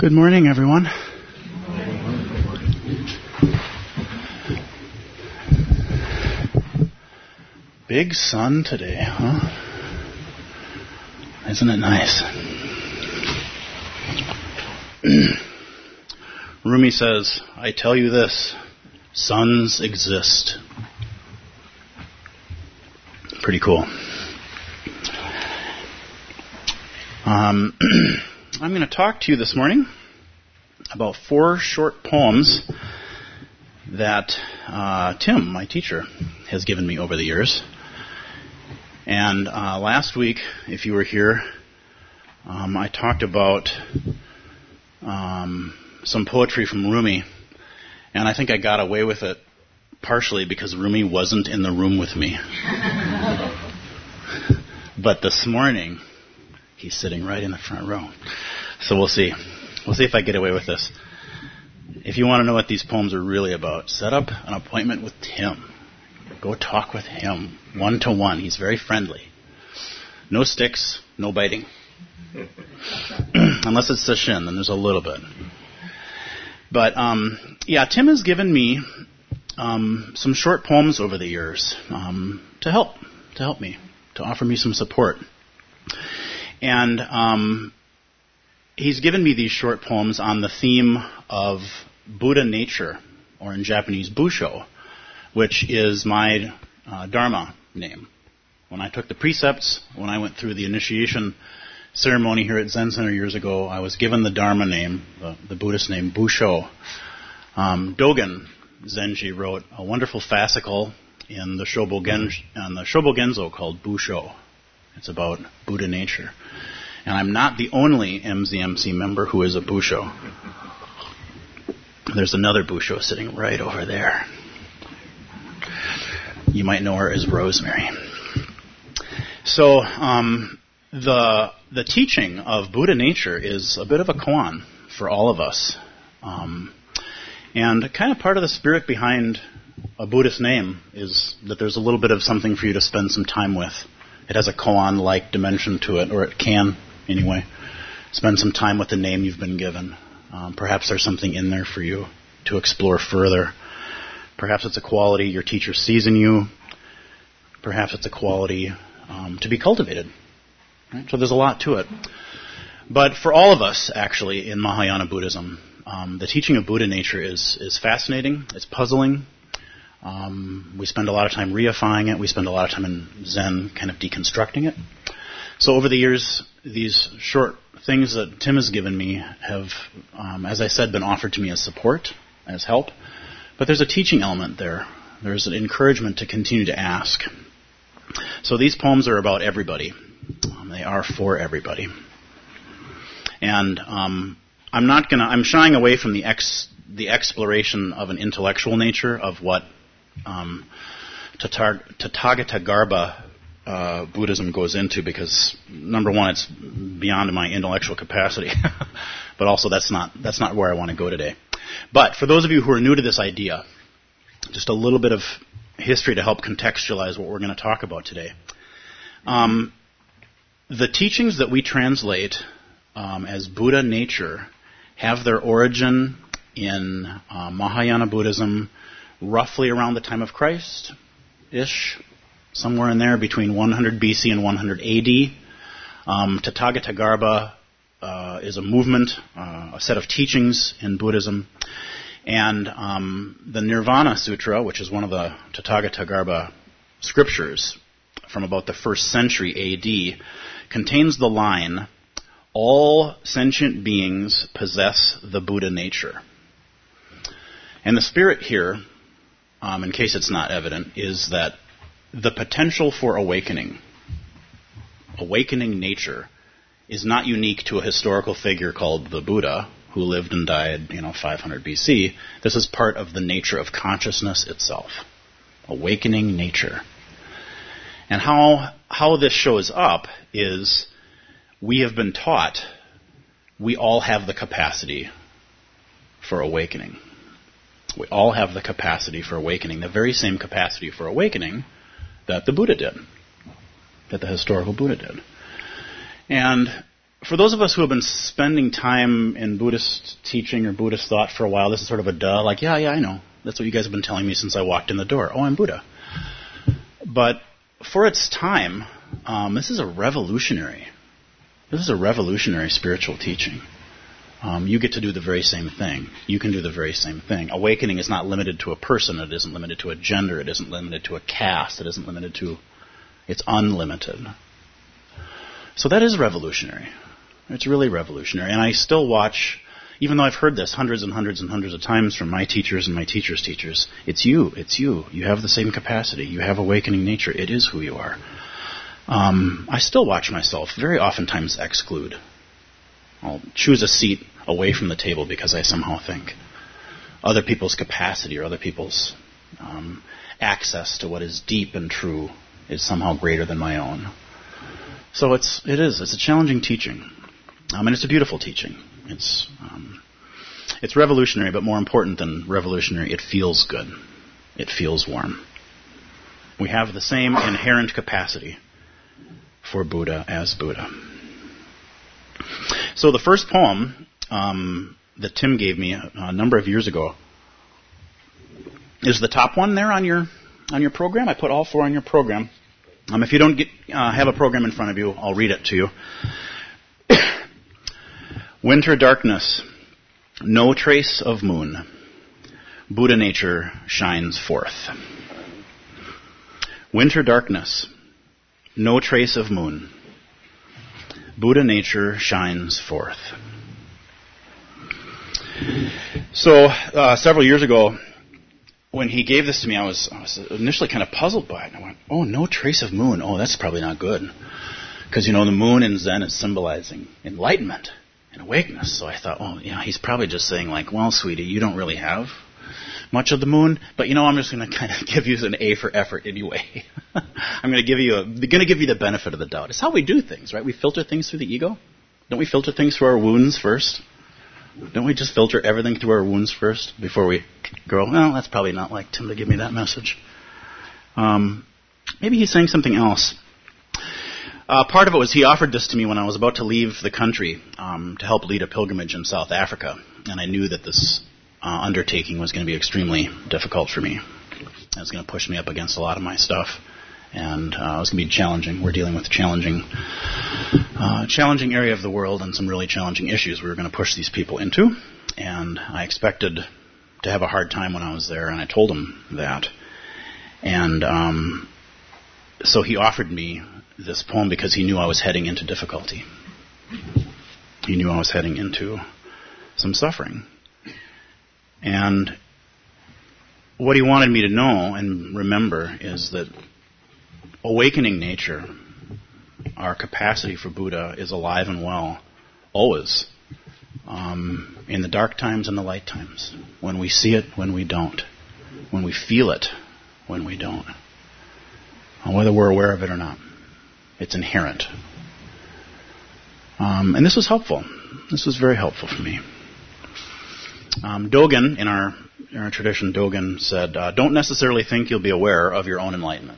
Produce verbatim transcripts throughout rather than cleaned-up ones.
Good morning, everyone. Big sun today, huh? Isn't it nice? Rumi says, I tell you this, suns exist. Pretty cool. Um, I'm going to talk to you this morning about four short poems that uh, Tim, my teacher, has given me over the years. And uh, last week, if you were here, um, I talked about um, some poetry from Rumi, and I think I got away with it partially because Rumi wasn't in the room with me. But this morning, he's sitting right in the front row. So we'll see. We'll see if I get away with this. If you want to know what these poems are really about, set up an appointment with Tim. Go talk with him, one to one. He's very friendly. No sticks, no biting. Unless it's sesshin, then there's a little bit. But, um, yeah, Tim has given me um, some short poems over the years um, to help, to help me, to offer me some support. And um, he's given me these short poems on the theme of Buddha nature, or in Japanese, Busho, which is my uh, Dharma name. When I took the precepts, when I went through the initiation ceremony here at Zen Center years ago, I was given the Dharma name, the, the Buddhist name, Busho. Um, Dogen Zenji wrote a wonderful fascicle in the Shobogen, on the Shobogenzo called Busho. It's about Buddha nature. And I'm not the only M Z M C member who is a Busho. There's another Busho sitting right over there. You might know her as Rosemary. So um, the the teaching of Buddha nature is a bit of a koan for all of us. Um, and kind of part of the spirit behind a Buddhist name is that there's a little bit of something for you to spend some time with. It has a koan-like dimension to it, or it can, anyway. Spend some time with the name you've been given. Um, perhaps there's something in there for you to explore further. Perhaps it's a quality your teacher sees in you. Perhaps it's a quality um, to be cultivated. Right? So there's a lot to it. But for all of us, actually, in Mahayana Buddhism, um, the teaching of Buddha nature is, is fascinating. It's puzzling. Um, we spend a lot of time reifying it. We spend a lot of time in Zen kind of deconstructing it. So over the years, these short things that Tim has given me have, um, as I said, been offered to me as support, as help. But there's a teaching element there. There's an encouragement to continue to ask. So these poems are about everybody. Um, they are for everybody. And um, I'm not gonna. I'm shying away from the ex, the exploration of an intellectual nature of what um, Tathagatagarbha uh, Buddhism goes into, because number one, it's beyond my intellectual capacity. But also, that's not that's not where I want to go today. But for those of you who are new to this idea, just a little bit of history to help contextualize what we're going to talk about today. Um, the teachings that we translate um, as Buddha nature have their origin in uh, Mahayana Buddhism roughly around the time of Christ-ish, somewhere in there between one hundred B C and one hundred A D. Um, Tathagatagarbha Uh, is a movement, uh, a set of teachings in Buddhism. And um, the Nirvana Sutra, which is one of the Tathagatagarbha scriptures from about the first century A D, contains the line, all sentient beings possess the Buddha nature. And the spirit here, um, in case it's not evident, is that the potential for awakening, awakening nature, is not unique to a historical figure called the Buddha, who lived and died, you know, five hundred B C. This is part of the nature of consciousness itself. Awakening nature. And how how this shows up is we have been taught we all have the capacity for awakening. We all have the capacity for awakening, the very same capacity for awakening that the Buddha did, that the historical Buddha did. And for those of us who have been spending time in Buddhist teaching or Buddhist thought for a while, this is sort of a duh, like, yeah, yeah, I know. That's what you guys have been telling me since I walked in the door. Oh, I'm Buddha. But for its time, um, this is a revolutionary, this is a revolutionary spiritual teaching. Um, you get to do the very same thing. You can do the very same thing. Awakening is not limited to a person. It isn't limited to a gender. It isn't limited to a caste. It isn't limited to... It's unlimited. So that is revolutionary. It's really revolutionary. And I still watch, even though I've heard this hundreds and hundreds and hundreds of times from my teachers and my teachers' teachers, it's you. It's you. You have the same capacity. You have awakening nature. It is who you are. Um, I still watch myself very oftentimes exclude. I'll choose a seat away from the table because I somehow think other people's capacity or other people's um, access to what is deep and true is somehow greater than my own. So it's it is it's a challenging teaching, um, and it's a beautiful teaching. It's um, it's revolutionary, but more important than revolutionary, it feels good. It feels warm. We have the same inherent capacity for Buddha as Buddha. So the first poem um, that Tim gave me a, a number of years ago is the top one there on your on your program. I put all four on your program. Um, if you don't get, uh, have a program in front of you, I'll read it to you. Winter darkness, no trace of moon. Buddha nature shines forth. Winter darkness, no trace of moon. Buddha nature shines forth. So, uh, several years ago, when he gave this to me, I was, I was initially kind of puzzled by it. And I went, oh, no trace of moon. Oh, that's probably not good. Because, you know, the moon in Zen is symbolizing enlightenment and awakeness. So I thought, oh, yeah, he's probably just saying, like, well, sweetie, you don't really have much of the moon, but, you know, I'm just going to kind of give you an A for effort anyway. I'm going to give you a, going to give you the benefit of the doubt. It's how we do things, right? We filter things through the ego. Don't we filter things through our wounds first? Don't we just filter everything through our wounds first before we go, well, that's probably not like Tim to give me that message. Um, maybe he's saying something else. Uh, part of it was he offered this to me when I was about to leave the country um, to help lead a pilgrimage in South Africa. And I knew that this uh, undertaking was going to be extremely difficult for me. It was going to push me up against a lot of my stuff. And uh, it was going to be challenging. We're dealing with a challenging, uh, challenging area of the world and some really challenging issues we were going to push these people into. And I expected to have a hard time when I was there, and I told him that. And um, so he offered me this poem because he knew I was heading into difficulty. He knew I was heading into some suffering. And what he wanted me to know and remember is that awakening nature, our capacity for Buddha, is alive and well, always, um, in the dark times and the light times, when we see it, when we don't, when we feel it, when we don't, whether we're aware of it or not. It's inherent. Um, and this was helpful. This was very helpful for me. Um, Dogen, in our, in our tradition, Dogen said, uh, don't necessarily think you'll be aware of your own enlightenment.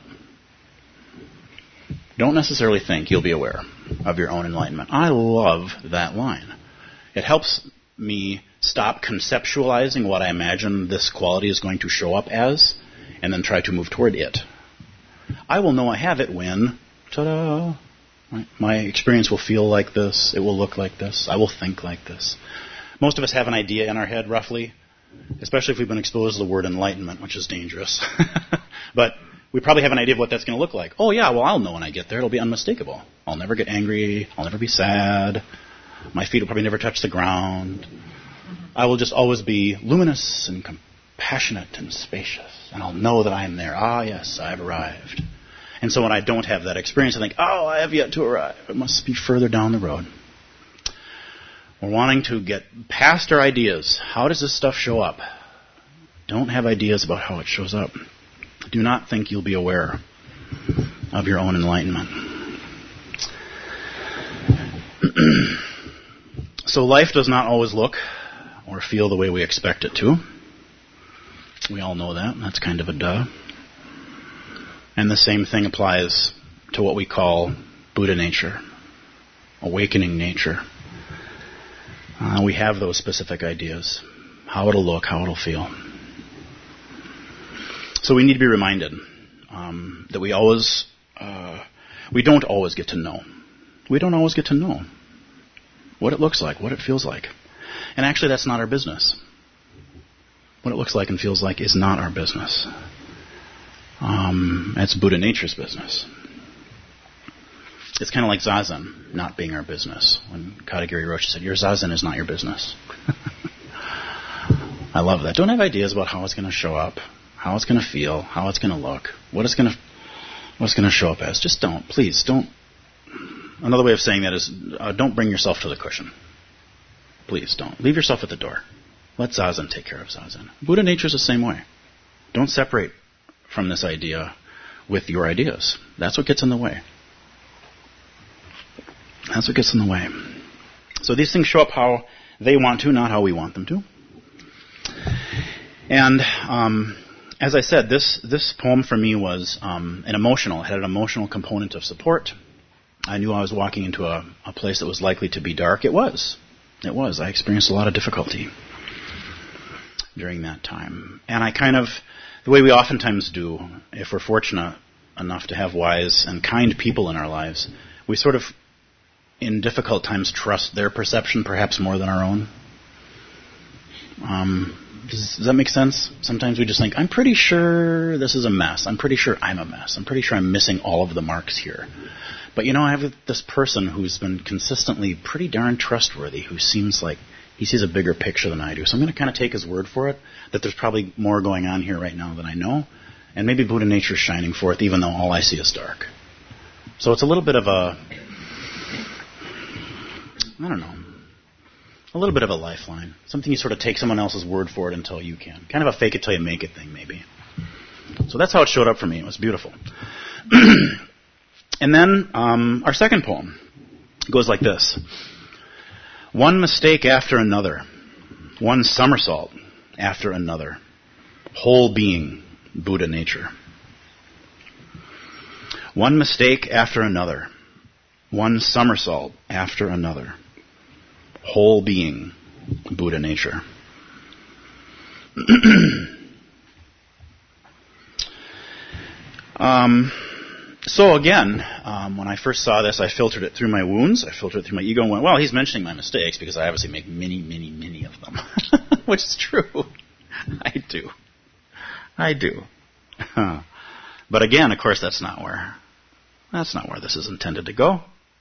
Don't necessarily think you'll be aware of your own enlightenment. I love that line. It helps me stop conceptualizing what I imagine this quality is going to show up as and then try to move toward it. I will know I have it when, ta-da, right? My experience will feel like this. It will look like this. I will think like this. Most of us have an idea in our head, roughly, especially if we've been exposed to the word enlightenment, which is dangerous. But we probably have an idea of what that's going to look like. Oh, yeah, well, I'll know when I get there. It'll be unmistakable. I'll never get angry. I'll never be sad. My feet will probably never touch the ground. I will just always be luminous and compassionate and spacious. And I'll know that I am there. Ah, yes, I've arrived. And so when I don't have that experience, I think, oh, I have yet to arrive. It must be further down the road. We're wanting to get past our ideas. How does this stuff show up? Don't have ideas about how it shows up. Do not think you'll be aware of your own enlightenment. So life does not always look or feel the way we expect it to. We all know that. That's kind of a duh. And the same thing applies to what we call Buddha nature, awakening nature. Uh, we have those specific ideas. How it'll look, how it'll feel. So we need to be reminded um, that we always, uh, we don't always get to know. We don't always get to know what it looks like, what it feels like. And actually that's not our business. What it looks like and feels like is not our business. Um, it's Buddha nature's business. It's kind of like Zazen not being our business. When Katagiri Roshi said, your Zazen is not your business. I love that. Don't have ideas about how it's going to show up, how it's going to feel, how it's going to look, what it's going to what it's going to show up as. Just don't. Please, don't. Another way of saying that is uh, don't bring yourself to the cushion. Please don't. Leave yourself at the door. Let Zazen take care of Zazen. Buddha nature is the same way. Don't separate from this idea with your ideas. That's what gets in the way. That's what gets in the way. So these things show up how they want to, not how we want them to. And um, as I said, this this poem for me was um, an emotional, it had an emotional component of support. I knew I was walking into a, a place that was likely to be dark. It was. It was. I experienced a lot of difficulty during that time. And I kind of, the way we oftentimes do, if we're fortunate enough to have wise and kind people in our lives, we sort of, in difficult times, trust their perception perhaps more than our own. Um, does, does that make sense? Sometimes we just think, I'm pretty sure this is a mess. I'm pretty sure I'm a mess. I'm pretty sure I'm missing all of the marks here. But, you know, I have this person who's been consistently pretty darn trustworthy, who seems like he sees a bigger picture than I do. So I'm going to kind of take his word for it, that there's probably more going on here right now than I know. And maybe Buddha nature is shining forth, even though all I see is dark. So it's a little bit of a, I don't know, a little bit of a lifeline. Something you sort of take someone else's word for it until you can. Kind of a fake it till you make it thing, maybe. So that's how it showed up for me. It was beautiful. And then um, our second poem goes like this. One mistake after another. One somersault after another. Whole being, Buddha nature. One mistake after another. One somersault after another. Whole being, Buddha nature. um... So again, um, when I first saw this, I filtered it through my wounds. I filtered it through my ego and went, well, he's mentioning my mistakes because I obviously make many, many, many of them. Which is true. I do. I do. But again, of course, that's not where that's not where this is intended to go.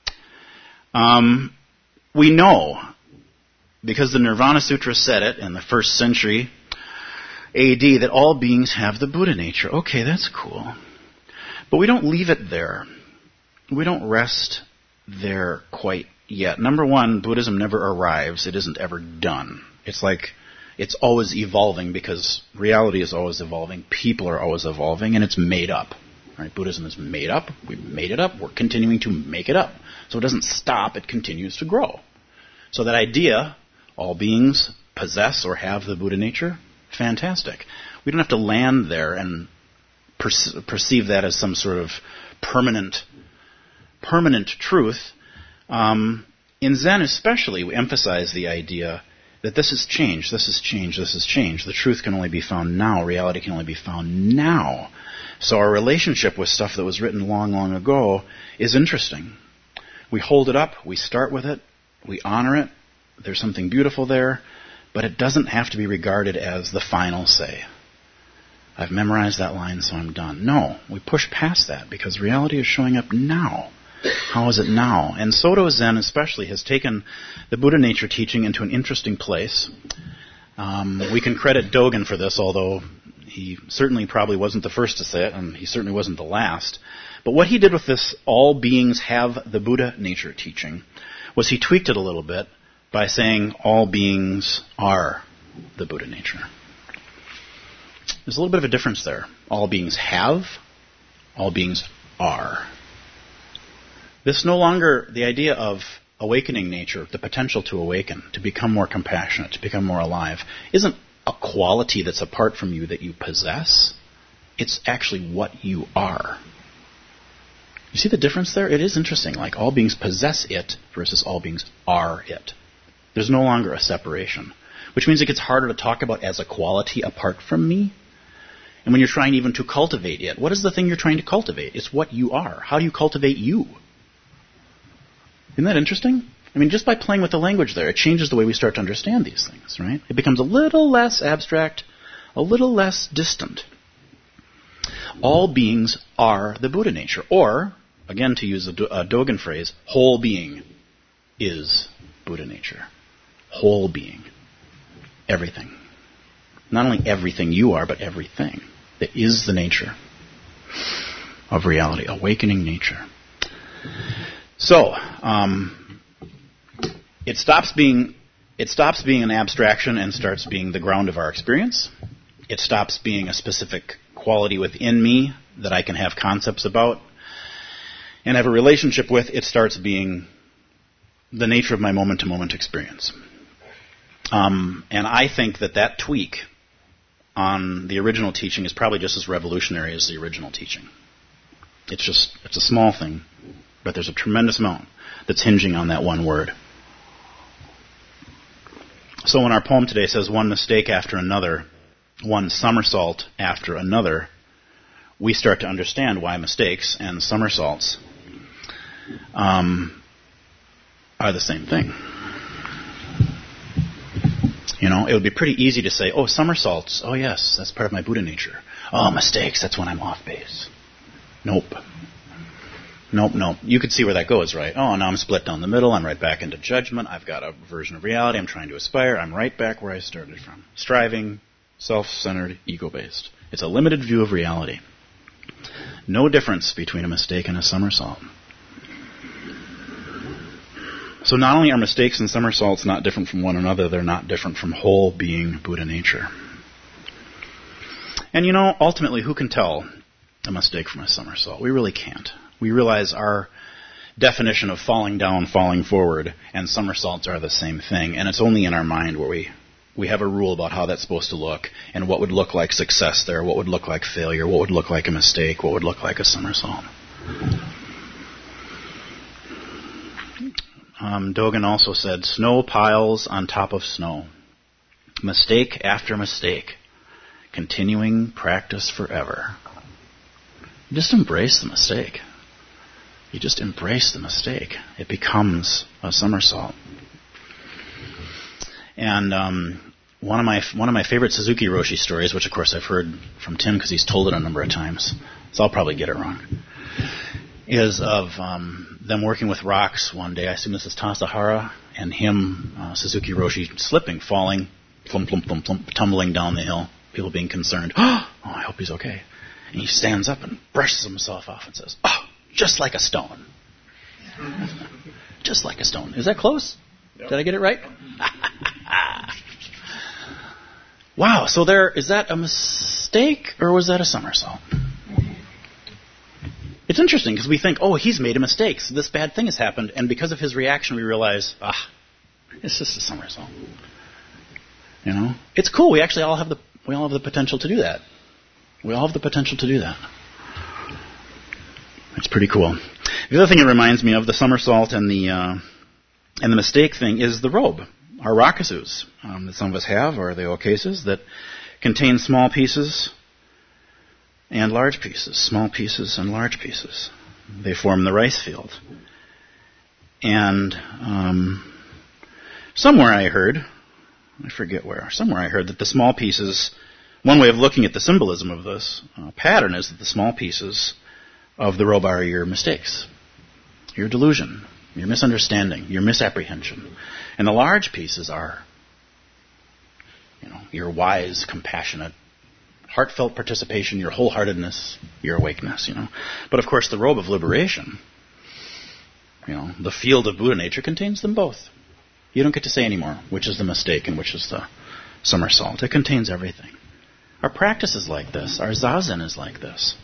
Um, we know, because the Nirvana Sutra said it in the first century A D, that all beings have the Buddha nature. Okay, that's cool. But we don't leave it there. We don't rest there quite yet. Number one, Buddhism never arrives. It isn't ever done. It's like it's always evolving because reality is always evolving. People are always evolving, and it's made up. Right? Buddhism is made up. We made it up. We're continuing to make it up. So it doesn't stop. It continues to grow. So that idea, all beings possess or have the Buddha nature, fantastic. We don't have to land there and perceive that as some sort of permanent permanent truth. Um, in Zen especially, we emphasize the idea that this is change, this is change, this is change. The truth can only be found now. Reality can only be found now. So our relationship with stuff that was written long, long ago is interesting. We hold it up, we start with it, we honor it. There's something beautiful there, but it doesn't have to be regarded as the final say. I've memorized that line, so I'm done. No, we push past that because reality is showing up now. How is it now? And Soto Zen especially has taken the Buddha nature teaching into an interesting place. Um, we can credit Dogen for this, although he certainly probably wasn't the first to say it, and he certainly wasn't the last. But what he did with this all beings have the Buddha nature teaching was he tweaked it a little bit by saying all beings are the Buddha nature. There's a little bit of a difference there. All beings have, all beings are. This no longer, the idea of awakening nature, the potential to awaken, to become more compassionate, to become more alive, isn't a quality that's apart from you that you possess. It's actually what you are. You see the difference there? It is interesting. Like all beings possess it versus all beings are it. There's no longer a separation, which means it gets harder to talk about as a quality apart from me. And when you're trying even to cultivate it, what is the thing you're trying to cultivate? It's what you are. How do you cultivate you? Isn't that interesting? I mean, just by playing with the language there, it changes the way we start to understand these things, right? It becomes a little less abstract, a little less distant. All beings are the Buddha nature. Or, again, to use a Dogen phrase, whole being is Buddha nature. Whole being. Everything. Not only everything you are, but everything that is the nature of reality, awakening nature. So, um, it stops being it stops being an abstraction and starts being the ground of our experience. It stops being a specific quality within me that I can have concepts about and have a relationship with. It starts being the nature of my moment-to-moment experience. Um, and I think that that tweak on the original teaching is probably just as revolutionary as the original teaching. It's just, it's a small thing, but there's a tremendous amount that's hinging on that one word. So when our poem today says one mistake after another, one somersault after another, we start to understand why mistakes and somersaults um, are the same thing. You know, it would be pretty easy to say, oh, somersaults, oh yes, that's part of my Buddha nature. Oh, mistakes, that's when I'm off base. Nope. Nope, nope. You could see where that goes, right? Oh, now I'm split down the middle, I'm right back into judgment, I've got a version of reality, I'm trying to aspire, I'm right back where I started from. Striving, self-centered, ego-based. It's a limited view of reality. No difference between a mistake and a somersault. So not only are mistakes and somersaults not different from one another, they're not different from whole being Buddha nature. And you know, ultimately, who can tell a mistake from a somersault? We really can't. We realize our definition of falling down, falling forward, and somersaults are the same thing, and it's only in our mind where we, we have a rule about how that's supposed to look, and what would look like success there, what would look like failure, what would look like a mistake, what would look like a somersault. Um, Dogen also said, snow piles on top of snow. Mistake after mistake. Continuing practice forever. You just embrace the mistake. You just embrace the mistake. It becomes a somersault. And um, one of my one of my favorite Suzuki Roshi stories, which of course I've heard from Tim because he's told it a number of times, so I'll probably get it wrong, is of um, them working with rocks one day. I assume this is Tassajara, and him, uh, Suzuki Roshi, slipping, falling, plump, plump, plump, plump, tumbling down the hill. People being concerned. Oh, I hope he's okay. And he stands up and brushes himself off and says, oh, just like a stone. Just like a stone. Is that close? Yep. Did I get it right? Wow, so there, is that a mistake or was that a somersault? It's interesting because we think, oh, he's made a mistake, so this bad thing has happened, and because of his reaction we realize, ah, it's just a somersault. You know? It's cool, we actually all have the we all have the potential to do that. We all have the potential to do that. It's pretty cool. The other thing it reminds me of, the somersault and the uh, and the mistake thing, is the robe, our rakusus, um, that some of us have, or the ocases, that contain small pieces and large pieces, small pieces and large pieces. They form the rice field. And um, somewhere I heard, I forget where, somewhere I heard that the small pieces, one way of looking at the symbolism of this uh, pattern is that the small pieces of the robe are your mistakes, your delusion, your misunderstanding, your misapprehension. And the large pieces are, you know, your wise, compassionate, heartfelt participation, your wholeheartedness, your awakeness, you know. But of course the robe of liberation, you know, the field of Buddha nature contains them both. You don't get to say anymore which is the mistake and which is the somersault. It contains everything. Our practice is like this. Our zazen is like this.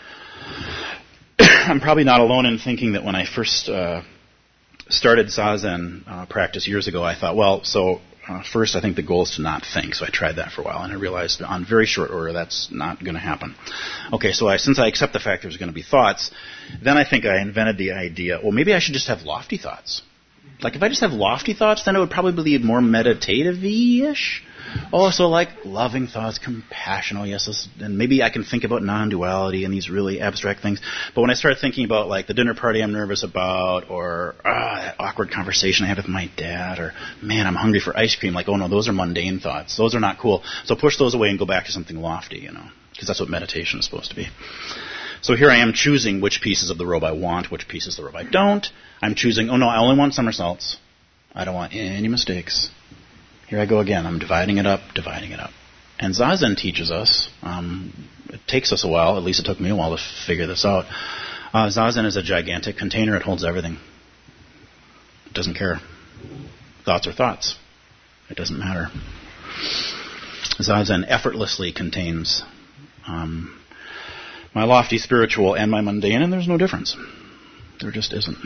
I'm probably not alone in thinking that when I first uh, started zazen uh, practice years ago, I thought, well, so uh, first I think the goal is to not think. So I tried that for a while, and I realized on very short order that's not going to happen. Okay, so I, since I accept the fact there's going to be thoughts, then I think I invented the idea, well, maybe I should just have lofty thoughts. Like if I just have lofty thoughts, then it would probably be more meditative-ish. Oh, so like loving thoughts, compassion, oh yes, this, and maybe I can think about non-duality and these really abstract things. But when I start thinking about like the dinner party I'm nervous about, or ah, that awkward conversation I had with my dad, or man, I'm hungry for ice cream, like, oh no, those are mundane thoughts. Those are not cool. So push those away and go back to something lofty, you know, because that's what meditation is supposed to be. So here I am choosing which pieces of the robe I want, which pieces of the robe I don't. I'm choosing, oh no, I only want somersaults. I don't want any mistakes. Here I go again. I'm dividing it up, dividing it up. And Zazen teaches us, um, it takes us a while, at least it took me a while to figure this out. Uh, Zazen is a gigantic container. It holds everything. It doesn't care. Thoughts are thoughts. It doesn't matter. Zazen effortlessly contains um, my lofty spiritual and my mundane, and there's no difference. There just isn't.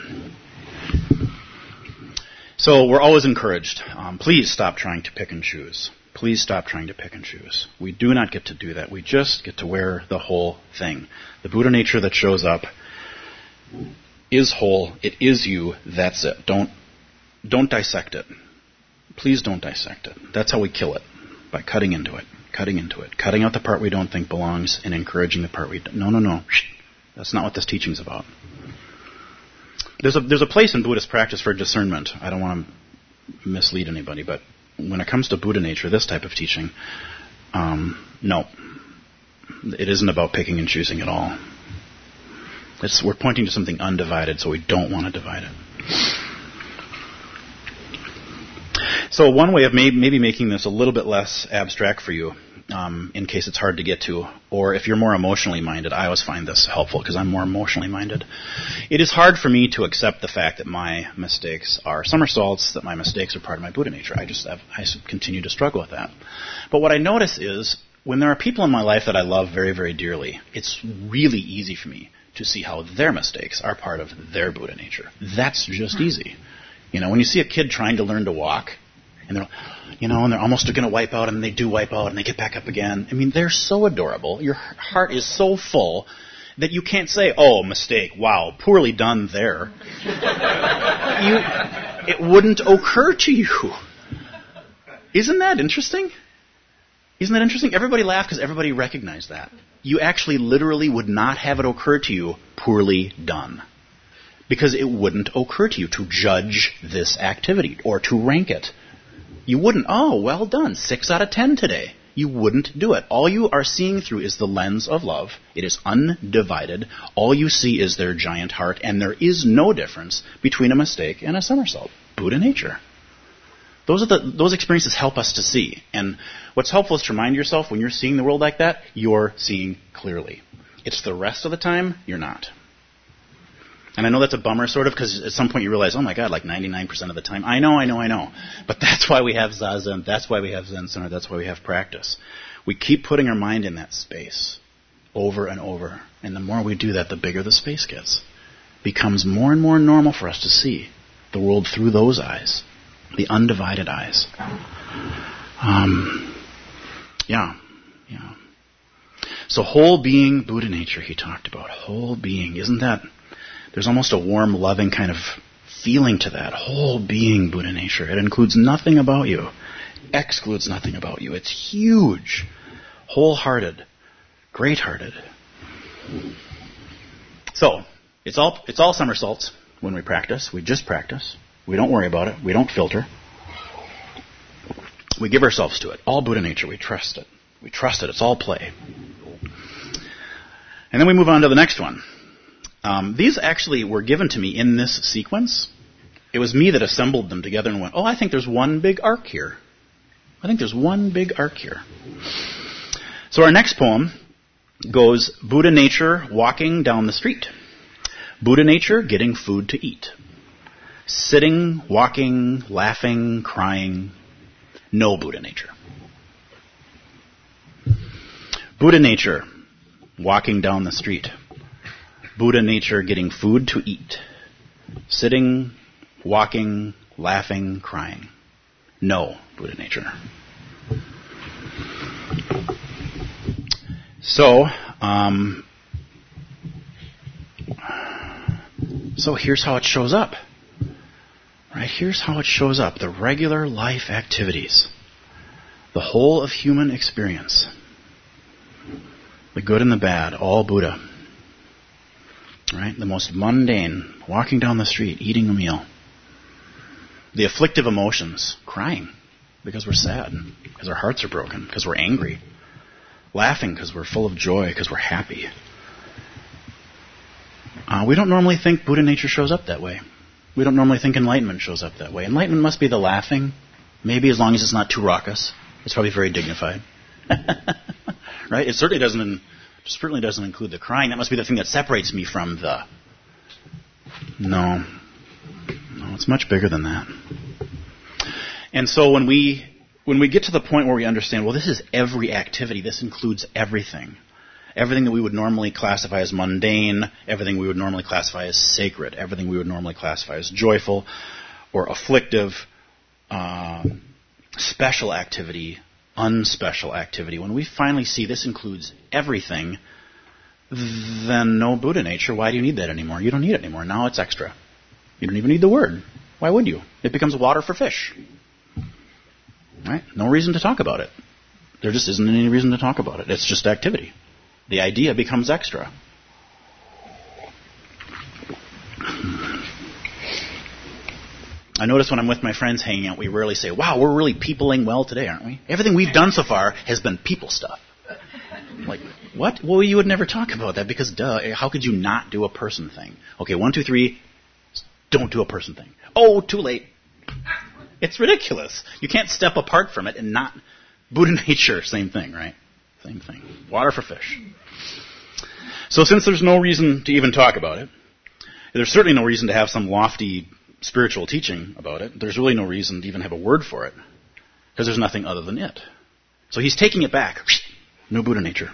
So we're always encouraged. Um, please stop trying to pick and choose. Please stop trying to pick and choose. We do not get to do that. We just get to wear the whole thing. The Buddha nature that shows up is whole. It is you. That's it. Don't don't dissect it. Please don't dissect it. That's how we kill it, by cutting into it, cutting into it, cutting out the part we don't think belongs and encouraging the part we don't. No, no, no. That's not what this teaching's about. There's a there's a place in Buddhist practice for discernment. I don't want to mislead anybody, but when it comes to Buddha nature, this type of teaching, um, no, it isn't about picking and choosing at all. It's, we're pointing to something undivided, so we don't want to divide it. So one way of may, maybe making this a little bit less abstract for you, um, in case it's hard to get to, or if you're more emotionally minded, I always find this helpful because I'm more emotionally minded. It is hard for me to accept the fact that my mistakes are somersaults, that my mistakes are part of my Buddha nature. I just have, I continue to struggle with that. But what I notice is when there are people in my life that I love very, very dearly, it's really easy for me to see how their mistakes are part of their Buddha nature. That's just easy. You know, when you see a kid trying to learn to walk, and they're, you know, and they're almost going to wipe out, and they do wipe out, and they get back up again. I mean, they're so adorable. Your heart is so full that you can't say, "Oh, mistake! Wow, poorly done there." you, it wouldn't occur to you. Isn't that interesting? Isn't that interesting? Everybody laughed because everybody recognized that. You actually, literally, would not have it occur to you, poorly done, because it wouldn't occur to you to judge this activity or to rank it. You wouldn't, oh, well done, six out of ten today. You wouldn't do it. All you are seeing through is the lens of love. It is undivided. All you see is their giant heart, and there is no difference between a mistake and a somersault. Buddha nature. Those are the those experiences help us to see. And what's helpful is to remind yourself when you're seeing the world like that, you're seeing clearly. It's the rest of the time, you're not. And I know that's a bummer, sort of, because at some point you realize, oh my God, like ninety-nine percent of the time. I know, I know, I know. But that's why we have Zazen. That's why we have Zen Center. That's why we have practice. We keep putting our mind in that space over and over. And the more we do that, the bigger the space gets. It becomes more and more normal for us to see the world through those eyes, the undivided eyes. Um, yeah, yeah. So whole being Buddha nature he talked about. Whole being. Isn't that... There's almost a warm, loving kind of feeling to that. Whole being Buddha nature. It includes nothing about you. Excludes nothing about you. It's huge. Wholehearted. Great-hearted. So, it's all it's all somersaults when we practice. We just practice. We don't worry about it. We don't filter. We give ourselves to it. All Buddha nature. We trust it. We trust it. It's all play. And then we move on to the next one. Um, these actually were given to me in this sequence. It was me that assembled them together and went, oh, I think there's one big arc here. I think there's one big arc here. So our next poem goes, Buddha nature walking down the street. Buddha nature getting food to eat. Sitting, walking, laughing, crying. No Buddha nature. Buddha nature walking down the street. Buddha nature getting food to eat. Sitting, walking, laughing, crying. no Buddha nature. So, um, so here's how it shows up. Right? Here's how it shows up. The regular life activities. The whole of human experience. The good and the bad, all Buddha. Right? The most mundane, walking down the street, eating a meal. The afflictive emotions, crying because we're sad, because our hearts are broken, because we're angry. Laughing because we're full of joy, because we're happy. Uh, we don't normally think Buddha nature shows up that way. We don't normally think enlightenment shows up that way. Enlightenment must be the laughing, maybe as long as it's not too raucous. It's probably very dignified. Right? It certainly doesn't, certainly doesn't include the crying. That must be the thing that separates me from the... No. No, it's much bigger than that. And so when we... When we get to the point where we understand, well, this is every activity, this includes everything. Everything that we would normally classify as mundane, everything we would normally classify as sacred, everything we would normally classify as joyful or afflictive, uh, special activity, unspecial activity. When we finally see this includes everything, then no Buddha nature. Why do you need that anymore? You don't need it anymore. Now it's extra. You don't even need the word. Why would you? It becomes water for fish. Right? No reason to talk about it. There just isn't any reason to talk about it. It's just activity. The idea becomes extra. I notice when I'm with my friends hanging out, we rarely say, wow, we're really peopling well today, aren't we? Everything we've done so far has been people stuff. Like, what? Well, you would never talk about that because, duh, how could you not do a person thing? Okay, one, two, three, don't do a person thing. Oh, too late. It's ridiculous. You can't step apart from it and not... Buddha nature, same thing, right? Same thing. Water for fish. So since there's no reason to even talk about it, there's certainly no reason to have some lofty spiritual teaching about it. There's really no reason to even have a word for it, because there's nothing other than it. So he's taking it back. No Buddha nature.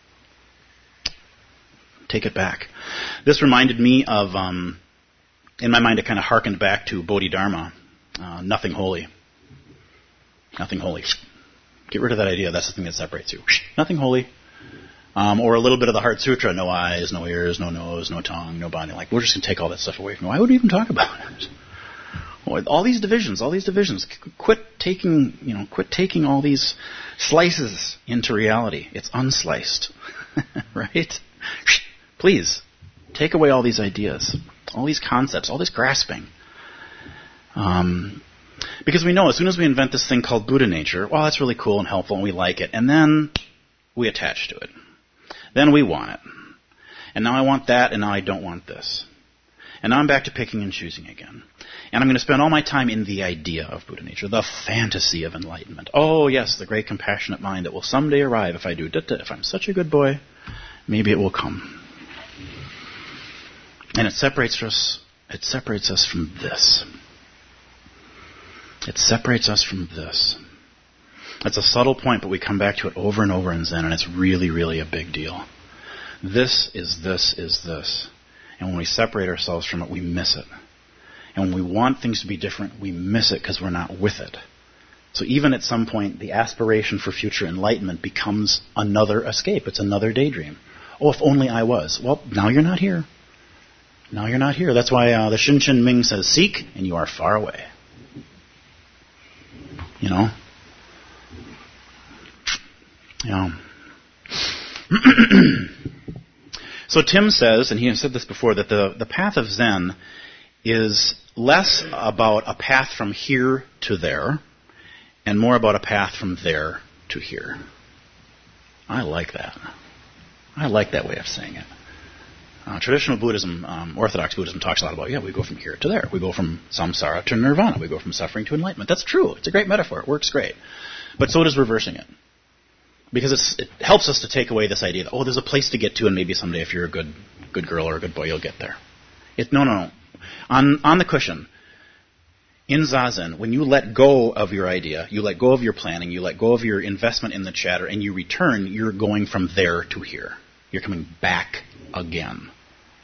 Take it back. This reminded me of, um, in my mind, it kind of harkened back to Bodhidharma. Uh, nothing holy. Nothing holy. Get rid of that idea. That's the thing that separates you. Nothing holy. Um, or a little bit of the Heart Sutra. No eyes, no ears, no nose, no tongue, no body. Like, we're just going to take all that stuff away from you. Why would we even talk about it? All these divisions, all these divisions. Quit taking, you know, quit taking all these slices into reality. It's unsliced. Right? Please, take away all these ideas, all these concepts, all this grasping. Um, because we know as soon as we invent this thing called Buddha nature, well, that's really cool and helpful and we like it. And then we attach to it. Then we want it. And now I want that and now I don't want this. And now I'm back to picking and choosing again. And I'm going to spend all my time in the idea of Buddha nature, the fantasy of enlightenment. Oh, yes, the great compassionate mind that will someday arrive if I do. If I'm such a good boy, maybe it will come. And it separates us, it separates us from this. It separates us from this. It's a subtle point, but we come back to it over and over in Zen, and it's really, really a big deal. This is this is this. And when we separate ourselves from it, we miss it. And when we want things to be different, we miss it because we're not with it. So even at some point, the aspiration for future enlightenment becomes another escape. It's another daydream. Oh, if only I was. Well, now you're not here. Now you're not here. That's why uh, the Shinchen Ming says, seek, and you are far away. You know? Yeah. So Tim says, and he has said this before, that the, the path of Zen is less about a path from here to there and more about a path from there to here. I like that. I like that way of saying it. Uh, traditional Buddhism, um, Orthodox Buddhism, talks a lot about, yeah, we go from here to there. We go from samsara to nirvana. We go from suffering to enlightenment. That's true. It's a great metaphor. It works great. But so does reversing it. Because it's, it helps us to take away this idea that, oh, there's a place to get to, and maybe someday if you're a good good girl or a good boy, you'll get there. It, no, no, no. On, on the cushion, in Zazen, when you let go of your idea, you let go of your planning, you let go of your investment in the chatter, and you return, you're going from there to here. You're coming back again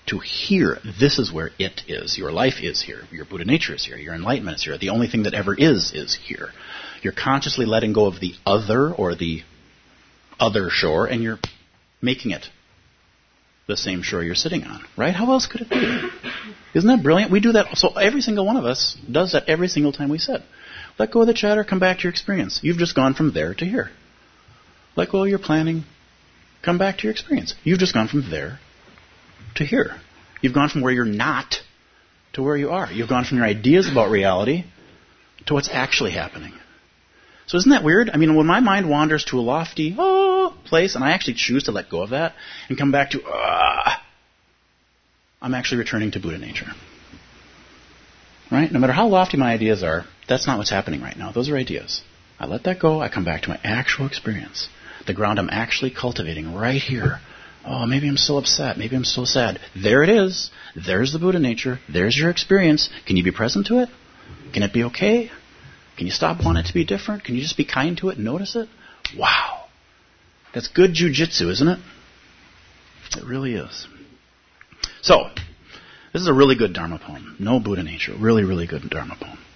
to here. This is where it is. Your life is here. Your Buddha nature is here. Your enlightenment is here. The only thing that ever is is here. You're consciously letting go of the other or the other shore, and you're making it the same shore you're sitting on. Right? How else could it be? Isn't that brilliant? We do that. So every single one of us does that every single time we sit. Let go of the chatter. Come back to your experience. You've just gone from there to here. Let go of your planning. Come back to your experience. You've just gone from there to here. You've gone from where you're not to where you are. You've gone from your ideas about reality to what's actually happening. So isn't that weird? I mean, when my mind wanders to a lofty oh, place, and I actually choose to let go of that and come back to, ah, I'm actually returning to Buddha nature. Right? No matter how lofty my ideas are, that's not what's happening right now. Those are ideas. I let that go. I come back to my actual experience. The ground I'm actually cultivating right here. Oh, maybe I'm still upset. Maybe I'm still sad. There it is. There's the Buddha nature. There's your experience. Can you be present to it? Can it be okay? Can you stop wanting it to be different? Can you just be kind to it and notice it? Wow. That's good jujitsu, isn't it? It really is. So, this is a really good Dharma poem. No Buddha nature. Really, really good Dharma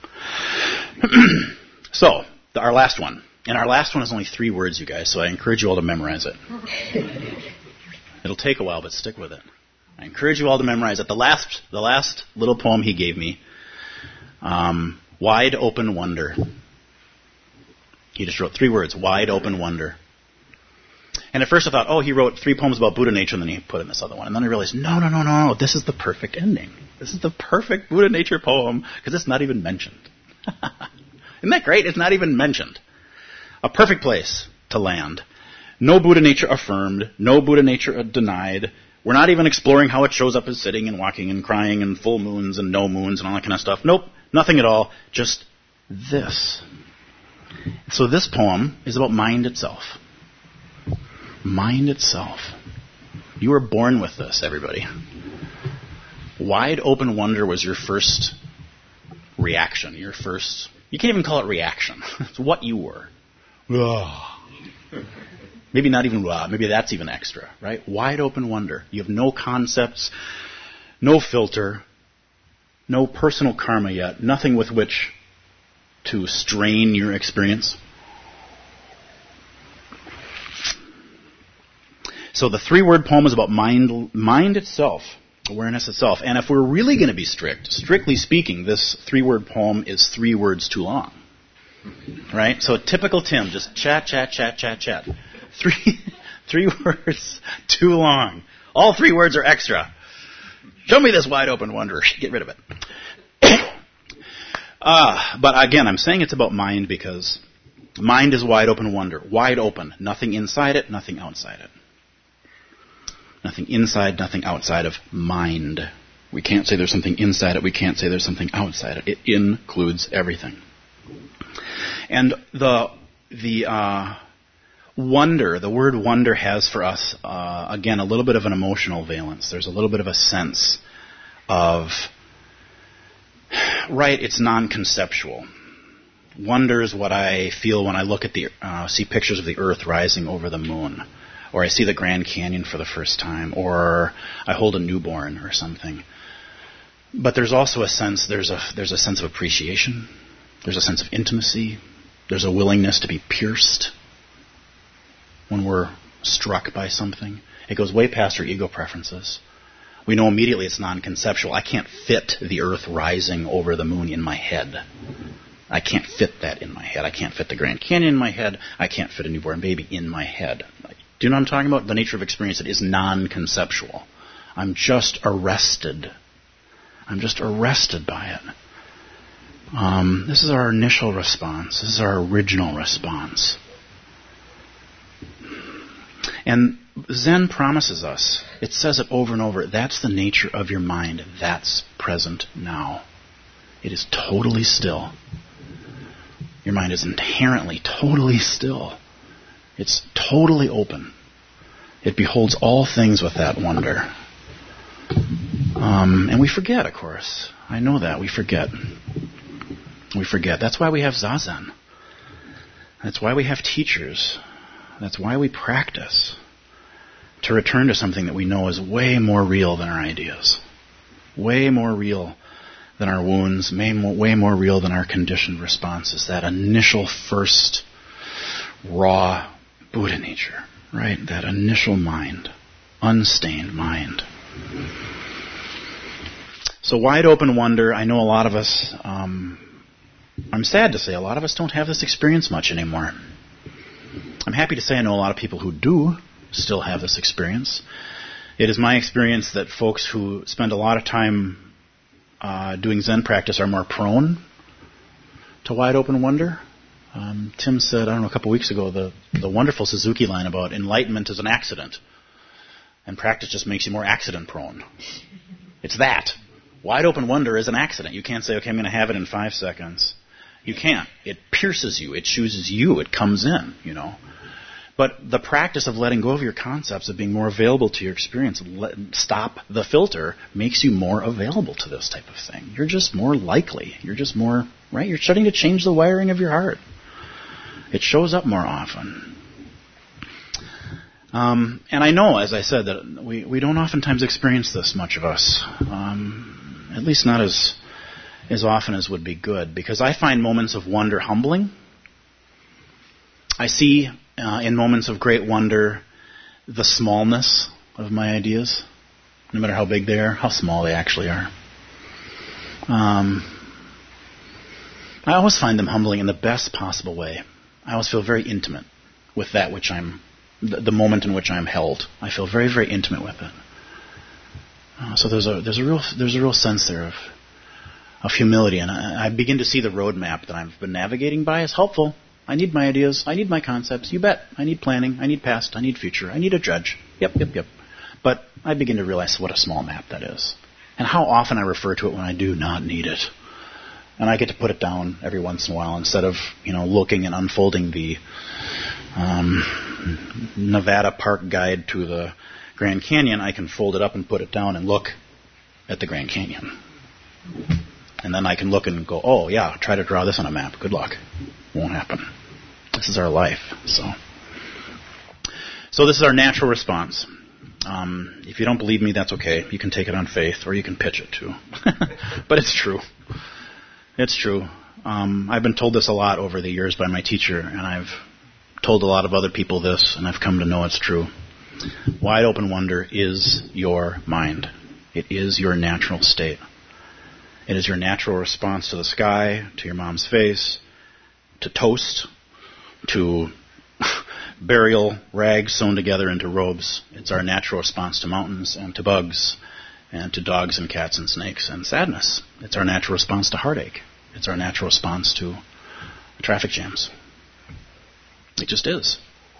poem. So, the, our last one. And our last one is only three words, you guys, so I encourage you all to memorize it. It'll take a while, but stick with it. I encourage you all to memorize it. The last, the last little poem he gave me, um, Wide Open Wonder. He just wrote three words, Wide Open Wonder. And at first I thought, oh, he wrote three poems about Buddha nature, and then he put in this other one. And then I realized, no, no, no, no, no, this is the perfect ending. This is the perfect Buddha nature poem, because it's not even mentioned. Isn't that great? It's not even mentioned. A perfect place to land. No Buddha nature affirmed. No Buddha nature denied. We're not even exploring how it shows up as sitting and walking and crying and full moons and no moons and all that kind of stuff. Nope, nothing at all. Just this. So this poem is about mind itself. Mind itself. You were born with this, everybody. Wide open wonder was your first reaction. Your first... You can't even call it reaction. It's what you were. Maybe not even raw. Maybe that's even extra, right? Wide open wonder. You have no concepts, no filter, no personal karma yet, nothing with which to strain your experience. So the three-word poem is about mind, mind itself, awareness itself. And if we're really going to be strict, strictly speaking, this three-word poem is three words too long. Right? So typical Tim, just chat, chat, chat, chat, chat. Three, three words too long. All three words are extra. Show me this wide open wonder. Get rid of it. uh, but again, I'm saying it's about mind because mind is wide open wonder. Wide open. Nothing inside it, nothing outside it. Nothing inside, nothing outside of mind. We can't say there's something inside it. We can't say there's something outside it. It includes everything. And the the uh, wonder, the word wonder has for us, uh, again, a little bit of an emotional valence. There's a little bit of a sense of, right, it's non-conceptual. Wonder is what I feel when I look at the, uh, see pictures of the Earth rising over the moon. Or I see the Grand Canyon for the first time. Or I hold a newborn or something. But there's also a sense, there's a there's a sense of appreciation. There's a sense of intimacy. There's a willingness to be pierced when we're struck by something. It goes way past our ego preferences. We know immediately it's non-conceptual. I can't fit the Earth rising over the moon in my head. I can't fit that in my head. I can't fit the Grand Canyon in my head. I can't fit a newborn baby in my head. Do you know what I'm talking about? The nature of experience that is non-conceptual. I'm just arrested. I'm just arrested by it. Um, this is our initial response. This is our original response. And Zen promises us, it says it over and over, that's the nature of your mind. That's present now. It is totally still. Your mind is inherently totally still. It's totally open. It beholds all things with that wonder. Um, and we forget, of course. I know that. We forget. We forget. That's why we have Zazen. That's why we have teachers. That's why we practice. to return to something that we know is way more real than our ideas, way more real than our wounds, way more real than our conditioned responses, that initial first raw Buddha nature, right? That initial mind, unstained mind. So wide open wonder, I know a lot of us, um, I'm sad to say, a lot of us don't have this experience much anymore. I'm happy to say I know a lot of people who do still have this experience. It is my experience that folks who spend a lot of time uh, doing Zen practice are more prone to wide open wonder. Um, Tim said, I don't know, a couple weeks ago, the, the wonderful Suzuki line about enlightenment is an accident, and practice just makes you more accident prone. It's that. Wide open wonder is an accident. You can't say, okay, I'm going to have it in five seconds. You can't. It pierces you. It chooses you. It comes in, you know. But the practice of letting go of your concepts, of being more available to your experience, let, stop the filter, makes you more available to this type of thing. You're just more likely. You're just more, right? You're starting to change the wiring of your heart. It shows up more often. Um, and I know, as I said, that we, we don't oftentimes experience this, much of us. Um, at least not as as often as would be good, because I find moments of wonder humbling. I see uh, in moments of great wonder the smallness of my ideas, no matter how big they are, how small they actually are. Um, I always find them humbling in the best possible way. I always feel very intimate with that which I'm, the, the moment in which I'm held. I feel very, very intimate with it. Uh, so there's a there's a real there's a real sense there of of humility, and I, I begin to see the roadmap that I've been navigating by as helpful. I need my ideas. I need my concepts. You bet. I need planning. I need past. I need future. I need a judge. Yep, yep, yep. But I begin to realize what a small map that is, and how often I refer to it when I do not need it. And I get to put it down every once in a while instead of, you know, looking and unfolding the um, Nevada Park Guide to the Grand Canyon. I can fold it up and put it down and look at the Grand Canyon. And then I can look and go, oh, yeah, try to draw this on a map. Good luck. Won't happen. This is our life. So, so this is our natural response. Um, if you don't believe me, that's okay. You can take it on faith, or you can pitch it too. But it's true. It's true. Um, I've been told this a lot over the years by my teacher, and I've told a lot of other people this, and I've come to know it's true. Wide open wonder is your mind. It is your natural state. It is your natural response to the sky, to your mom's face, to toast, to burial rags sewn together into robes. It's our natural response to mountains and to bugs and to dogs and cats and snakes and sadness. It's our natural response to heartache. It's our natural response to traffic jams. It just is.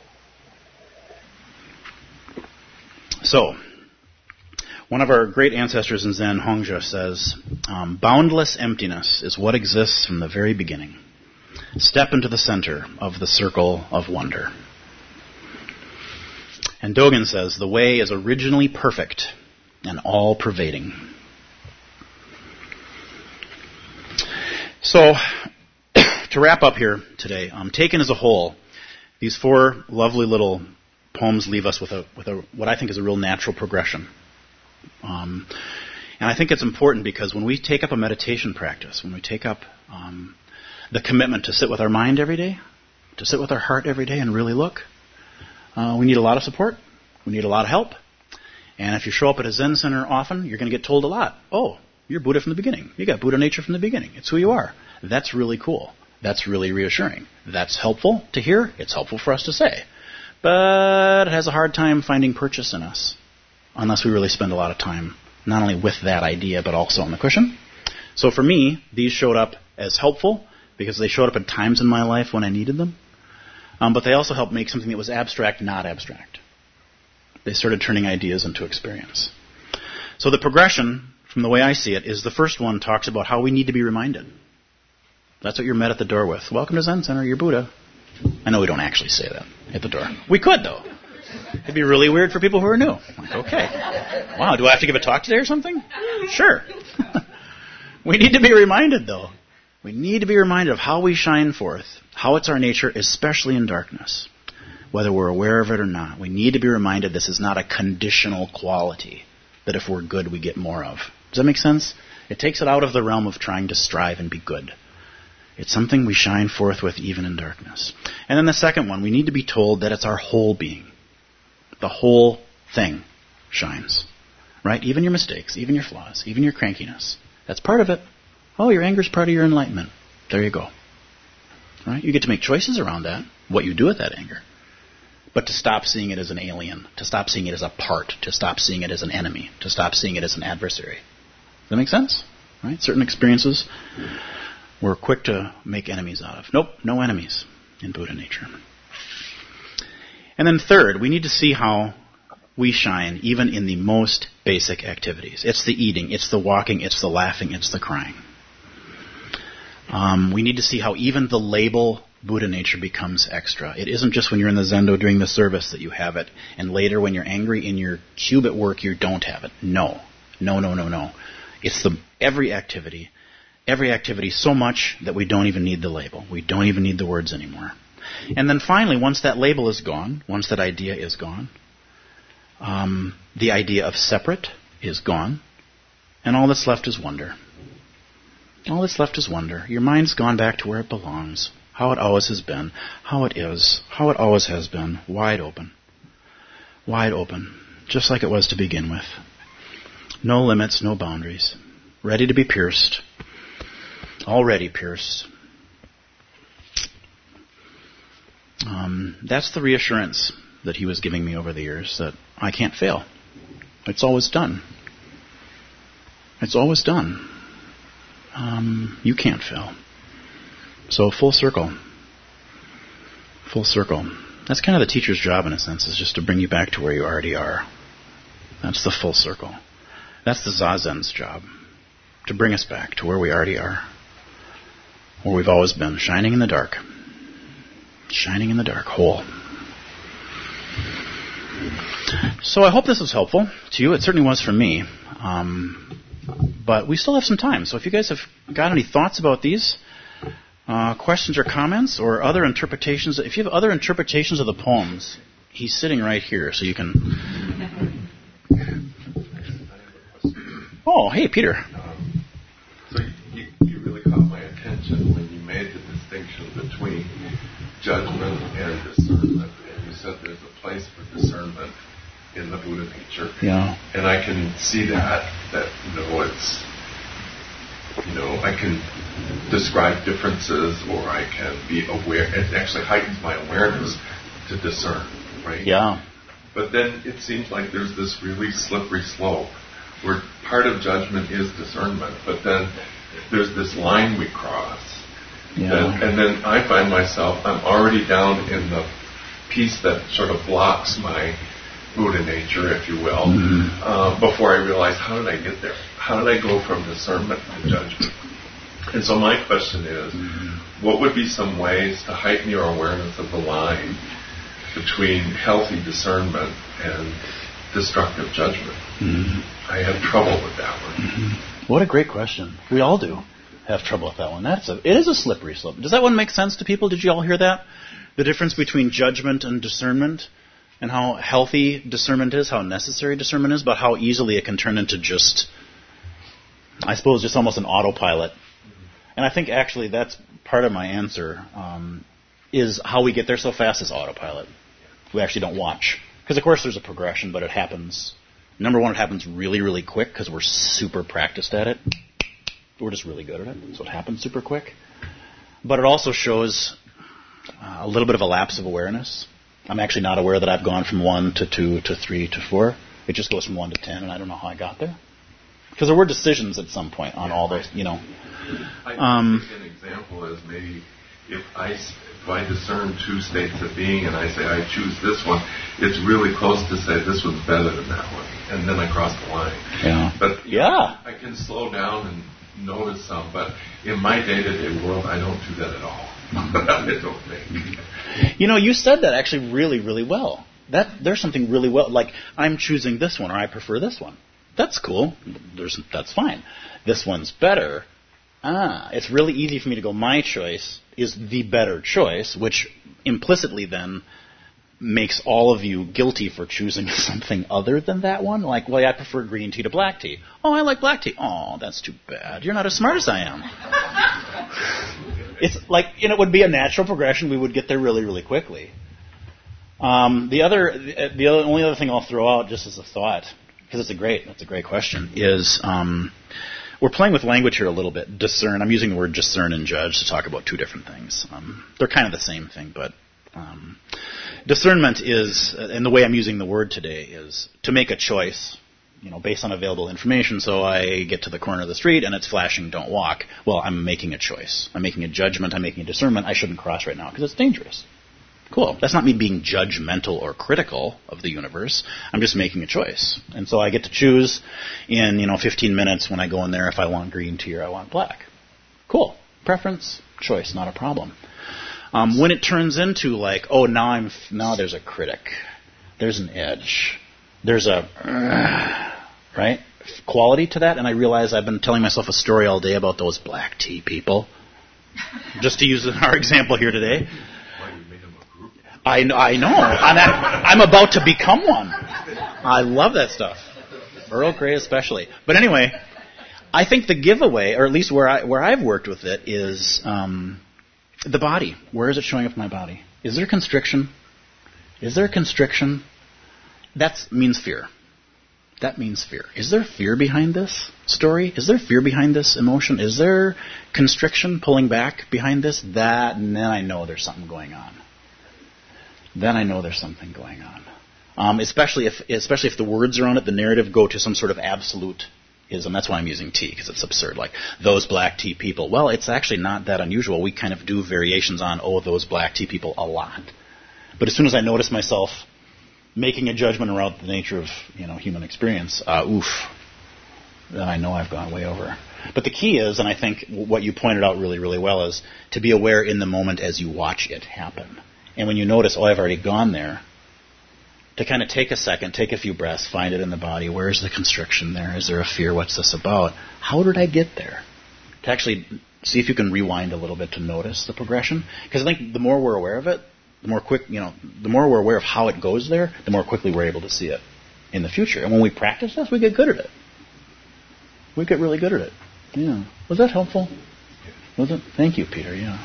So, one of our great ancestors in Zen, Hongzhi, says, um, boundless emptiness is what exists from the very beginning. Step into the center of the circle of wonder. And Dogen says, the way is originally perfect and all-pervading. So, to wrap up here today, um, taken as a whole, these four lovely little poems leave us with a with a what I think is a real natural progression. Um, and I think it's important because when we take up a meditation practice, when we take up um, the commitment to sit with our mind every day, to sit with our heart every day and really look, uh, we need a lot of support. We need a lot of help. And if you show up at a Zen center often, you're going to get told a lot. Oh, you're Buddha from the beginning. You got Buddha nature from the beginning. It's who you are. That's really cool. That's really reassuring. That's helpful to hear. It's helpful for us to say. But it has a hard time finding purchase in us unless we really spend a lot of time not only with that idea but also on the cushion. So for me, these showed up as helpful because they showed up at times in my life when I needed them. Um, but they also helped make something that was abstract not abstract. They started turning ideas into experience. So the progression, from the way I see it, is the first one talks about how we need to be reminded. That's what you're met at the door with. Welcome to Zen Center, you're Buddha. I know we don't actually say that at the door. We could, though. It'd be really weird for people who are new. Like, okay. Wow, do I have to give a talk today or something? Sure. We need to be reminded, though. We need to be reminded of how we shine forth, how it's our nature, especially in darkness. whether we're aware of it or not. We need to be reminded this is not a conditional quality that if we're good, we get more of. Does that make sense? It takes it out of the realm of trying to strive and be good. It's something we shine forth with even in darkness. And then the second one, we need to be told that it's our whole being. The whole thing shines. Right? Even your mistakes, even your flaws, even your crankiness. That's part of it. Oh, your anger is part of your enlightenment. There you go. Right? You get to make choices around that, what you do with that anger. But to stop seeing it as an alien, to stop seeing it as a part, to stop seeing it as an enemy, to stop seeing it as an adversary. Does that make sense? Right? Certain experiences we're quick to make enemies out of. Nope, no enemies in Buddha nature. And then third, we need to see how we shine even in the most basic activities. It's the eating, it's the walking, it's the laughing, it's the crying. Um, we need to see how even the label Buddha nature becomes extra. It isn't just when you're in the zendo doing the service that you have it, and later when you're angry in your cube at work you don't have it. No. No, no, no, no. It's the every activity. Every activity so much that we don't even need the label. We don't even need the words anymore. And then finally, once that label is gone, once that idea is gone, um, the idea of separate is gone, and all that's left is wonder. All that's left is wonder. Your mind's gone back to where it belongs, how it always has been, how it is, how it always has been, wide open. Wide open, just like it was to begin with. No limits, no boundaries. Ready to be pierced. Already pierced. Um, that's the reassurance that he was giving me over the years, that I can't fail. It's always done. It's always done. Um, you can't fail. So full circle. Full circle. That's kind of the teacher's job in a sense, is just to bring you back to where you already are. That's the full circle. That's the Zazen's job, to bring us back to where we already are, where we've always been, shining in the dark. Shining in the dark, whole. So I hope this was helpful to you. It certainly was for me. Um, but we still have some time. So if you guys have got any thoughts about these, uh, questions or comments, or other interpretations, if you have other interpretations of the poems, he's sitting right here, so you can... Oh, hey, Peter. Um, so you, you really caught my attention when you made the distinction between judgment and discernment. And you said there's a place for discernment in the Buddha nature. Yeah. And I can see that, that, you know, it's, you know, I can describe differences, or I can be aware. It actually heightens my awareness to discern, right? Yeah. But then it seems like there's this really slippery slope where part of judgment is discernment, but then there's this line we cross. Yeah. That, and then I find myself, I'm already down in the piece that sort of blocks my Buddha nature, if you will, mm-hmm. uh, before I realize, how did I get there? How did I go from discernment to judgment? And so my question is, mm-hmm. what would be some ways to heighten your awareness of the line between healthy discernment and destructive judgment? Mm-hmm. I have trouble with that one. Mm-hmm. What a great question. We all do have trouble with that one. That's a, it is a slippery slope. Does that one make sense to people? Did you all hear that? The difference between judgment and discernment, and how healthy discernment is, how necessary discernment is, but how easily it can turn into just, I suppose, just almost an autopilot. And I think actually that's part of my answer, um, is how we get there so fast is autopilot. We actually don't watch. Because, of course, there's a progression, but it happens. Number one, it happens really, really quick because we're super practiced at it. We're just really good at it, so it happens super quick. But it also shows uh, a little bit of a lapse of awareness. I'm actually not aware that I've gone from one to two to three to four. It just goes from one to ten, and I don't know how I got there. Because there were decisions at some point on all those, you know. I Um, think an example is maybe if I, if I discern two states of being and I say I choose this one, it's really close to say this one's better than that one. And then I cross the line. Yeah. But yeah. know, I can slow down and notice some, but in my day-to-day world, I don't do that at all. I don't think. You know, you said that actually really, really well. That there's something really well, like I'm choosing this one or I prefer this one. That's cool. There's, that's fine. This one's better. Ah, it's really easy for me to go, my choice is the better choice, which implicitly then makes all of you guilty for choosing something other than that one. Like, well, yeah, I prefer green tea to black tea. Oh, I like black tea. Oh, that's too bad. You're not as smart as I am. It's like, you know, it would be a natural progression. We would get there really, really quickly. Um, the other, the other, only other thing I'll throw out just as a thought, because it's a great, that's a great question, is um, we're playing with language here a little bit. Discern. I'm using the word discern and judge to talk about two different things. Um, they're kind of the same thing, but um, discernment is, and the way I'm using the word today is to make a choice, you know, based on available information. So I get to the corner of the street and it's flashing, don't walk. Well, I'm making a choice. I'm making a judgment. I'm making a discernment. I shouldn't cross right now because it's dangerous. Cool. That's not me being judgmental or critical of the universe. I'm just making a choice. And so I get to choose in, you know, fifteen minutes when I go in there if I want green tea or I want black. Cool. Preference, choice, not a problem. Um, when it turns into like, oh, now I'm now there's a critic. There's an edge. There's a uh, right quality to that, and I realize I've been telling myself a story all day about those black tea people. Just to use our example here today. I, I know. I'm, at, I'm about to become one. I love that stuff. Earl Grey especially. But anyway, I think the giveaway, or at least where, I, where I've worked with it, is um, the body. Where is it showing up in my body? Is there constriction? Is there constriction? That means fear. That means fear. Is there fear behind this story? Is there fear behind this emotion? Is there constriction, pulling back behind this? That, and then I know there's something going on. Then I know there's something going on. Um, especially if especially if the words around it, the narrative, go to some sort of absolutism. That's why I'm using tea, because it's absurd. Like, those black tea people. Well, it's actually not that unusual. We kind of do variations on, oh, those black tea people a lot. But as soon as I notice myself making a judgment around the nature of, you know, human experience, uh, oof, then I know I've gone way over. But the key is, and I think what you pointed out really, really well, is to be aware in the moment as you watch it happen. And when you notice, oh, I've already gone there, to kind of take a second, take a few breaths, find it in the body. Where's the constriction there? Is there a fear? What's this about? How did I get there? To actually see if you can rewind a little bit to notice the progression. Because I think the more we're aware of it, the more quick, you know, the more we're aware of how it goes there, the more quickly we're able to see it in the future. And when we practice this, we get good at it. We get really good at it. Yeah. Was that helpful? Was it? Thank you, Peter. Yeah.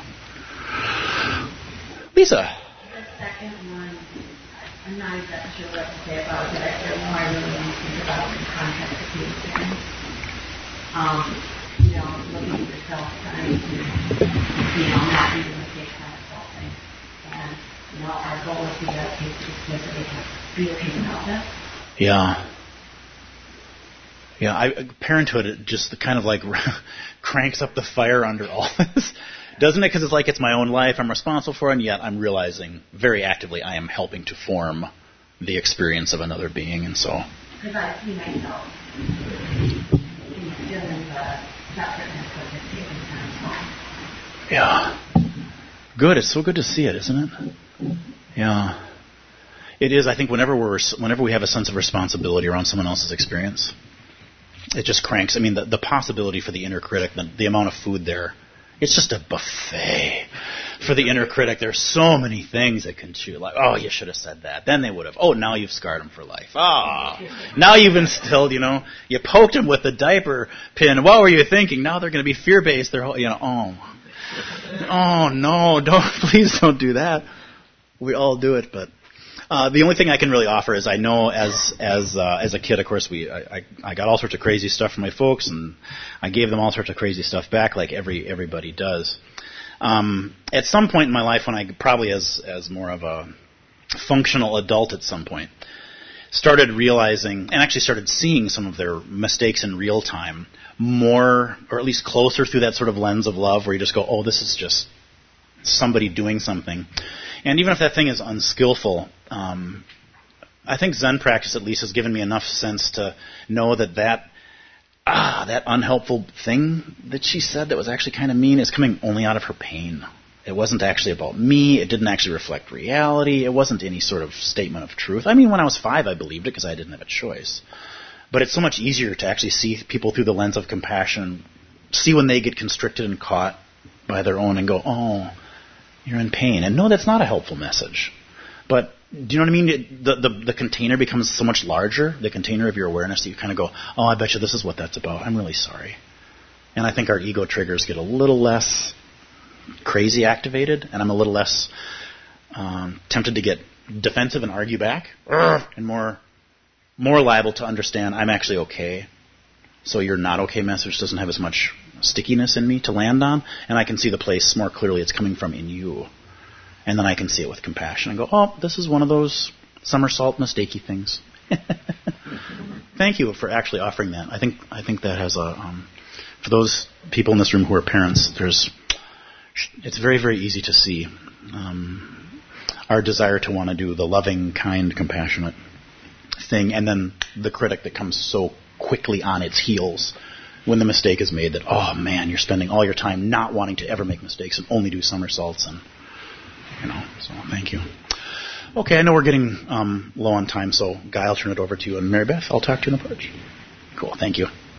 Lisa. The second one, I'm not exactly sure what to say about it. The more I really want to think about in context of being um, you know, looking at yourself, trying to, you know, not be the mistake kind of self thing. And, you know, our goal is to be okay to explicitly be okay about that. Yeah. Yeah, I, parenthood, it just kind of like cranks up the fire under all this. Doesn't it? Because it's like it's my own life, I'm responsible for it, and yet I'm realizing very actively I am helping to form the experience of another being, and so. Because I see myself instilling the separateness of the taking time. Yeah. Good. It's so good to see it, isn't it? Yeah. It is. I think whenever we're whenever we have a sense of responsibility around someone else's experience, it just cranks. I mean, the, the possibility for the inner critic, the, the amount of food there. It's just a buffet for the inner critic. There's so many things that can chew. Like, oh, you should have said that. Then they would have. Oh, now you've scarred them for life. Ah, oh, now you've instilled, you know, you poked them with the diaper pin. What were you thinking? Now they're going to be fear-based. They're, you know, oh, oh no, don't, please don't do that. We all do it, but uh, the only thing I can really offer is I know as as uh, as a kid, of course, we I, I, I got all sorts of crazy stuff from my folks, and I gave them all sorts of crazy stuff back, like every everybody does. Um, at some point in my life, when I probably as as more of a functional adult, at some point, started realizing and actually started seeing some of their mistakes in real time, more or at least closer through that sort of lens of love, where you just go, oh, this is just somebody doing something. And even if that thing is unskillful, um, I think Zen practice at least has given me enough sense to know that that, ah, that unhelpful thing that she said that was actually kind of mean is coming only out of her pain. It wasn't actually about me. It didn't actually reflect reality. It wasn't any sort of statement of truth. I mean, when I was five, I believed it because I didn't have a choice. But it's so much easier to actually see people through the lens of compassion, see when they get constricted and caught by their own and go, oh, you're in pain. And no, that's not a helpful message. But do you know what I mean? It, the, the the container becomes so much larger, the container of your awareness, that you kind of go, oh, I bet you this is what that's about. I'm really sorry. And I think our ego triggers get a little less crazy activated, and I'm a little less um, tempted to get defensive and argue back, and more more liable to understand I'm actually okay. So your not okay message doesn't have as much stickiness in me to land on, and I can see the place more clearly it's coming from in you. And then I can see it with compassion and go, oh, this is one of those somersault mistakey things. Thank you for actually offering that. I think I think that has a, um, for those people in this room who are parents, there's, it's very, very easy to see um, our desire to want to do the loving, kind, compassionate thing, and then the critic that comes so quickly on its heels when the mistake is made that, oh man, you're spending all your time not wanting to ever make mistakes and only do somersaults, and you know, so thank you. Okay, I know we're getting um, low on time, so Guy, I'll turn it over to you, and Mary Beth, I'll talk to you in the porch. Cool, thank you.